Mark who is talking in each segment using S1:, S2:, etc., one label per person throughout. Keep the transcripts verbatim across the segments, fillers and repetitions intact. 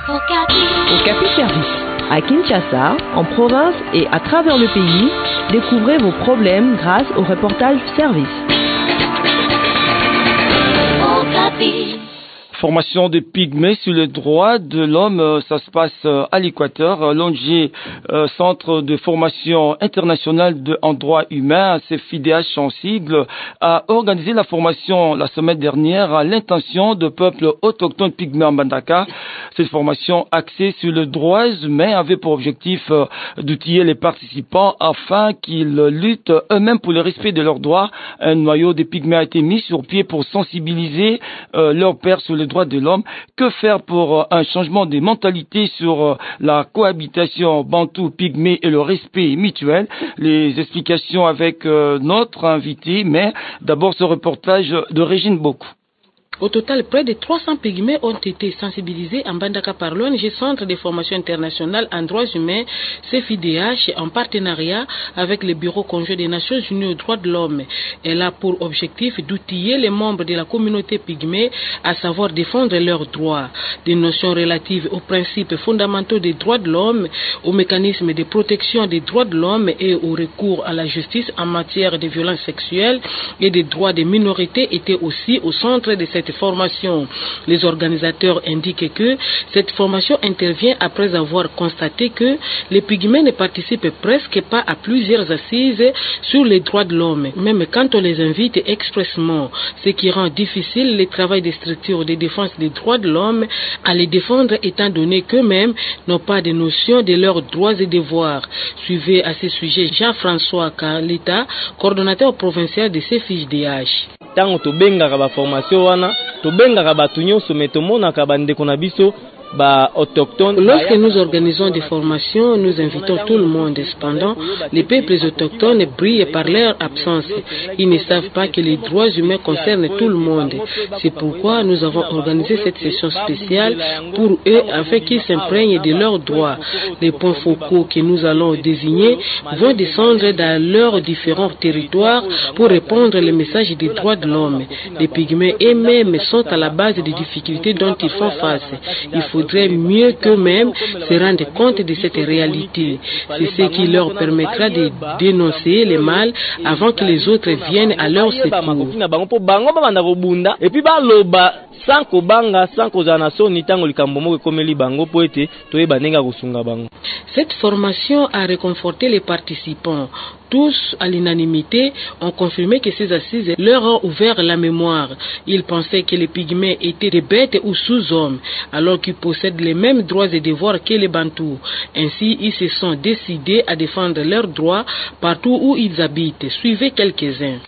S1: Okapi Service. À Kinshasa, en province et à travers le pays, découvrez vos problèmes grâce au reportage service. Okapi.
S2: Formation des pygmées sur les droits de l'homme, ça se passe à l'Équateur. L'O N G, euh, Centre de formation internationale de, en droits humains, C F I D H en sigle, a organisé la formation la semaine dernière à l'intention de peuples autochtones pygmées en Mbandaka. Cette formation axée sur les droits humains avait pour objectif euh, d'outiller les participants afin qu'ils luttent eux-mêmes pour le respect de leurs droits. Un noyau des pygmées a été mis sur pied pour sensibiliser euh, leurs pairs sur les droits de l'homme. Que faire pour euh, un changement des mentalités sur euh, la cohabitation bantou pygmée et le respect mutuel? Les explications avec euh, notre invité, mais d'abord ce reportage de Régine Beaucoup.
S3: Au total, près de trois cents pygmées ont été sensibilisés en Mbandaka par l'O N G Centre de formation internationale en droits humains, C F I D H, en partenariat avec le Bureau conjoint des Nations Unies aux droits de l'homme. Elle a pour objectif d'outiller les membres de la communauté pygmée à savoir défendre leurs droits. Des notions relatives aux principes fondamentaux des droits de l'homme, aux mécanismes de protection des droits de l'homme et au recours à la justice en matière de violences sexuelles et des droits des minorités étaient aussi au centre de cette formation. Les organisateurs indiquent que cette formation intervient après avoir constaté que les pygmées ne participent presque pas à plusieurs assises sur les droits de l'homme, même quand on les invite expressement, ce qui rend difficile le travail des structures de défense des droits de l'homme à les défendre étant donné qu'eux-mêmes n'ont pas de notion de leurs droits et devoirs. Suivez à ce sujet Jean-François Kaleta, coordonnateur provincial de C F I D H.
S4: Tango tobengaka ba formation wana tobengaka batu nyonso me tomonaka bandeko na biso ba autochtones.
S3: Lorsque nous organisons des formations, nous invitons tout le monde. Cependant, les peuples autochtones brillent par leur absence. Ils ne savent pas que les droits humains concernent tout le monde. C'est pourquoi nous avons organisé cette session spéciale pour eux afin qu'ils s'imprègnent de leurs droits. Les points focaux que nous allons désigner vont descendre dans leurs différents territoires pour répondre les messages des droits de l'homme. Les pygmées eux-mêmes sont à la base des difficultés dont ils font face. Il faut faudrait mieux qu'eux-mêmes se rendre compte de cette réalité. C'est ce qui leur permettra de dénoncer les mal avant que les autres viennent à leur secours. Cette formation a réconforté les participants. Tous, à l'unanimité, ont confirmé que ces assises leur ont ouvert la mémoire. Ils pensaient que les pygmées étaient des bêtes ou sous-hommes, alors qu'ils possèdent les mêmes droits et devoirs que les bantous. Ainsi, ils se sont décidés à défendre leurs droits partout où ils habitent. Suivez quelques-uns.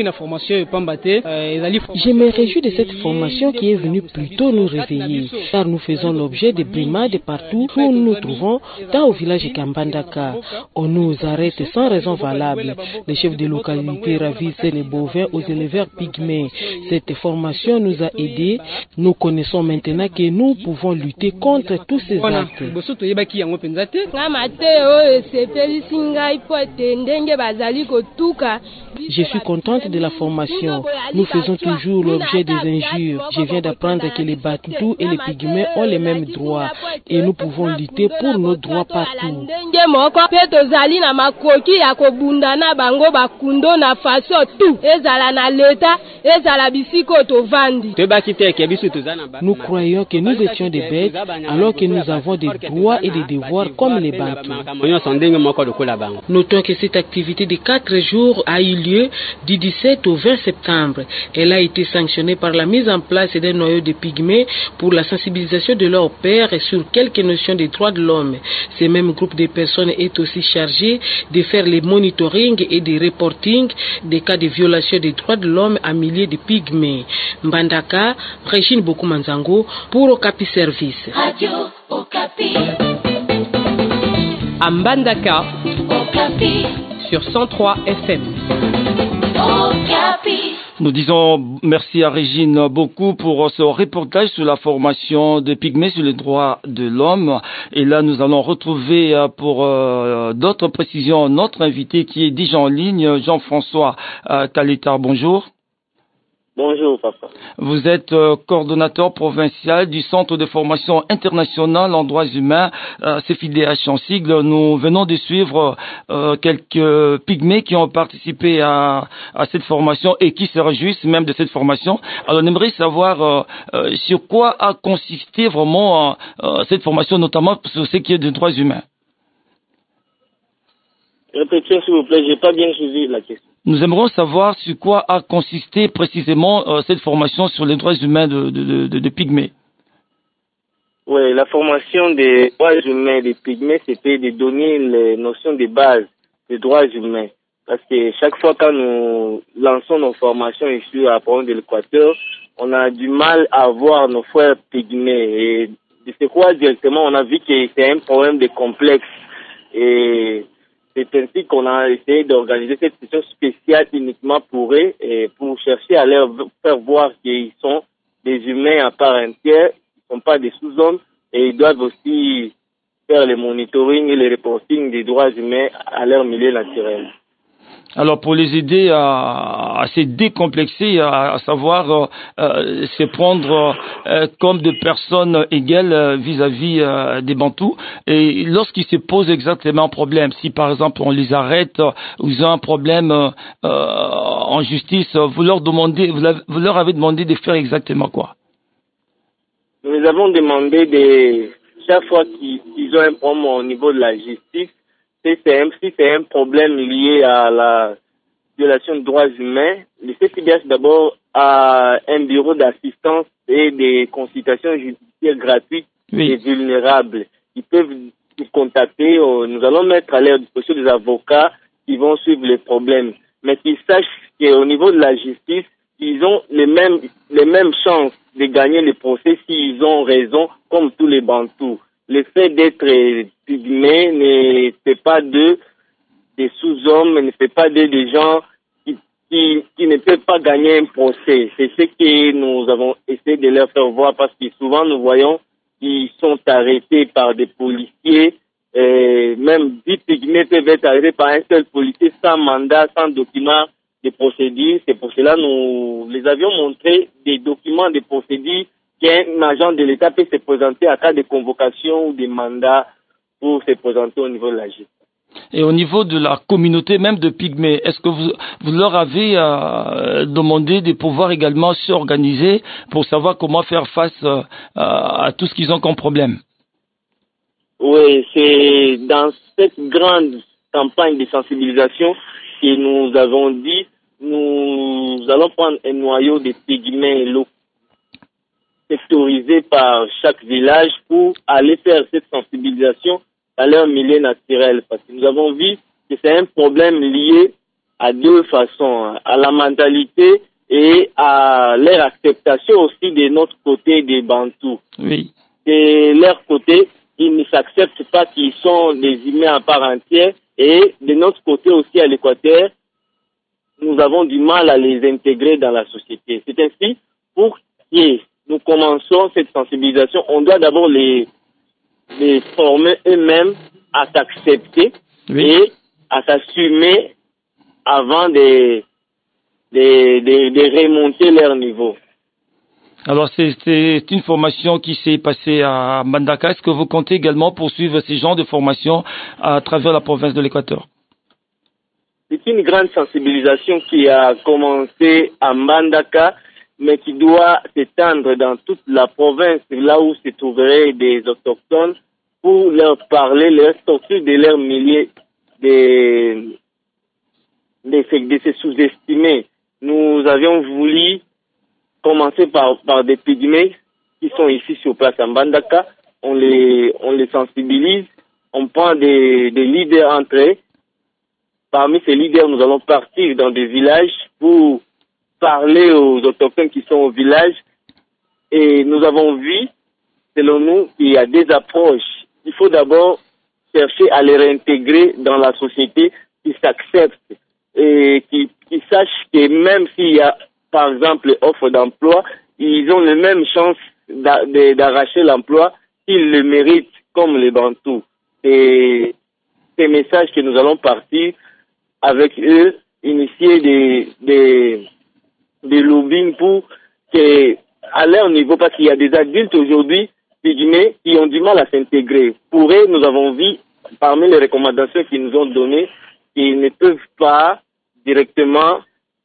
S5: Je me réjouis de cette formation qui est venue plutôt nous réveiller, car nous faisons l'objet de brimades partout où nous nous trouvons, tant au village Kambandaka. On nous arrête sans raison valable. Les chefs de localité ravissent les bovins aux éleveurs pygmées. Cette formation nous a aidés. Nous connaissons maintenant que nous pouvons lutter contre tous ces actes. Je suis contente de la formation. Nous faisons toujours l'objet des injures. Je viens d'apprendre que les Bantous et les pygmées ont les mêmes droits et nous pouvons lutter pour nos droits partout. Nous croyons que nous étions des bêtes alors que nous avons des droits et des devoirs comme les Bantous.
S3: Notons que cette activité de quatre jours a eu lieu du dix-sept au vingt septembre. Elle a été sanctionnée par la mise en place d'un noyau de pygmées pour la sensibilisation de leurs pairs sur quelques notions des droits de l'homme. Ce même groupe de personnes est aussi chargé de faire les monitoring et des reporting des cas de violation des droits de l'homme à milliers de pygmées. Mbandaka, Régine Beaucoup Manzango pour Okapi Service.
S1: Radio Okapi.
S6: À Mbandaka,
S1: Okapi.
S6: Sur cent trois F M.
S1: Okapi.
S2: Nous disons merci à Régine Beaucoup pour ce reportage sur la formation des pygmées sur les droits de l'homme. Et là, nous allons retrouver pour euh, d'autres précisions notre invité qui est déjà en ligne, Jean-François euh, Kaleta. Bonjour.
S7: Bonjour, papa.
S2: Vous êtes euh, coordonnateur provincial du Centre de formation internationale en droits humains, euh, C F I D H en sigle. Nous venons de suivre euh, quelques pygmées qui ont participé à, à cette formation et qui se réjouissent même de cette formation. Alors, on aimerait savoir euh, euh, sur quoi a consisté vraiment euh, cette formation, notamment sur ce qui est des droits humains.
S7: Répétez, s'il vous plaît, j'ai pas bien suivi la question.
S2: Nous aimerions savoir sur quoi a consisté précisément euh, cette formation sur les droits humains de, de, de, de Pygmées.
S7: Oui, la formation des droits humains des Pygmées, c'était de donner les notions de base des droits humains. Parce que chaque fois que nous lançons nos formations ici à la province de l'Équateur, on a du mal à voir nos frères Pygmées. Et de ce quoi directement, on a vu que c'est un problème de complexe. Et c'est ainsi qu'on a essayé d'organiser cette session spéciale uniquement pour eux et pour chercher à leur faire voir qu'ils sont des humains à part entière, ils ne sont pas des sous-hommes et ils doivent aussi faire le monitoring et le reporting des droits humains à leur milieu naturel.
S2: Alors pour les aider à, à se décomplexer, à, à savoir euh, euh, se prendre euh, comme des personnes égales euh, vis-à-vis euh, des Bantous, et lorsqu'ils se posent exactement un problème, si par exemple on les arrête euh, ou ils ont un problème euh, euh, en justice, vous leur demandez, vous, vous leur avez demandé de faire exactement quoi?
S7: Nous avons demandé de chaque fois qu'ils, qu'ils ont un problème au niveau de la justice. Si c'est, un, si c'est un problème lié à la violation des droits humains, le C F I D H d'abord a un bureau d'assistance et des consultations judiciaires gratuites oui. et vulnérables. Ils peuvent nous contacter, nous allons mettre à leur disposition des avocats qui vont suivre les problèmes. Mais qu'ils sachent qu'au niveau de la justice, ils ont les mêmes, les mêmes chances de gagner les procès s'ils ont raison, comme tous les Bantous. Le fait d'être pygmée ne fait pas d'eux des sous-hommes, ne fait pas d'eux des gens qui, qui, qui ne peuvent pas gagner un procès. C'est ce que nous avons essayé de leur faire voir parce que souvent nous voyons qu'ils sont arrêtés par des policiers. Et même dix pygmées peuvent être arrêtés par un seul policier sans mandat, sans document de procédure. C'est pour cela que nous les avions montré des documents de procédure qu'un agent de l'État peut se présenter à cas de convocation ou de mandat pour se présenter au niveau de la justice.
S2: Et au niveau de la communauté même de Pygmées, est-ce que vous, vous leur avez euh, demandé de pouvoir également s'organiser pour savoir comment faire face euh, à tout ce qu'ils ont comme problème?
S7: Oui, c'est dans cette grande campagne de sensibilisation que nous avons dit, nous allons prendre un noyau de Pygmées locaux sectorisés par chaque village pour aller faire cette sensibilisation à leur milieu naturel. Parce que nous avons vu que c'est un problème lié à deux façons, à la mentalité et à leur acceptation aussi de notre côté des Bantous.
S2: Oui.
S7: De leur côté, ils ne s'acceptent pas qu'ils sont des humains à part entière et de notre côté aussi à l'Équateur, nous avons du mal à les intégrer dans la société. C'est ainsi, pour que nous commençons cette sensibilisation, on doit d'abord les, les former eux-mêmes à s'accepter oui. et à s'assumer avant de, de, de, de remonter leur niveau.
S2: Alors, c'est, c'est une formation qui s'est passée à Mbandaka. Est-ce que vous comptez également poursuivre ces genres de formation à travers la province de l'Équateur?
S7: C'est une grande sensibilisation qui a commencé à Mbandaka, mais qui doit s'étendre dans toute la province, là où se trouveraient des autochtones, pour leur parler, leur sortir de leur milieu, de, de, de se sous-estimer. Nous avions voulu commencer par, par des pygmées qui sont ici sur place à Mbandaka. On les, on les sensibilise, on prend des, des leaders entre eux. Parmi ces leaders, nous allons partir dans des villages pour parler aux autochtones qui sont au village. Et nous avons vu, selon nous, qu'il y a des approches. Il faut d'abord chercher à les réintégrer dans la société, qui s'acceptent et qui, qui sachent que même s'il y a, par exemple, offre d'emploi, ils ont les mêmes chances d'arracher l'emploi s'ils le méritent, comme les Bantous. Et ces messages que nous allons partir avec eux, initier des, des, de lobbying pour que, à leur niveau, parce qu'il y a des adultes aujourd'hui, pygmées, qui ont du mal à s'intégrer. Pour eux, nous avons vu, parmi les recommandations qu'ils nous ont données, qu'ils ne peuvent pas directement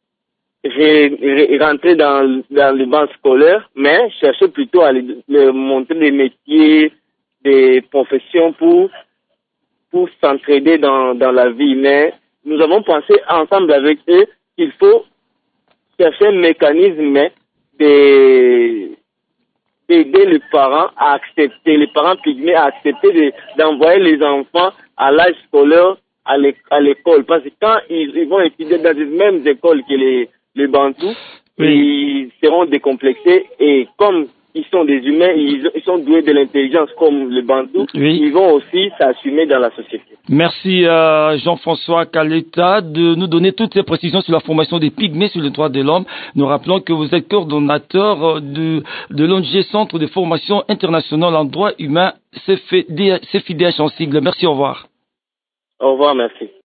S7: rentrer dans, dans le banc scolaire, mais chercher plutôt à leur montrer des métiers, des professions pour, pour s'entraider dans, dans la vie. Mais nous avons pensé ensemble avec eux qu'il faut chercher un mécanisme de, d'aider les parents à accepter, les parents pygmées à accepter de, d'envoyer les enfants à l'âge scolaire à l'école. Parce que quand ils, ils vont étudier dans les mêmes écoles que les, les Bantous, oui, ils seront décomplexés et comme ils sont des humains, ils, ils sont doués de l'intelligence comme les Bantous, oui, ils vont aussi s'assumer dans la société.
S2: Merci à Jean-François Kaleta de nous donner toutes ces précisions sur la formation des pygmées sur les droits de l'homme. Nous rappelons que vous êtes coordonnateur de, de l'O N G Centre de formation internationale en droits humains, C F I D H en sigle. Merci, au revoir.
S7: Au revoir, merci.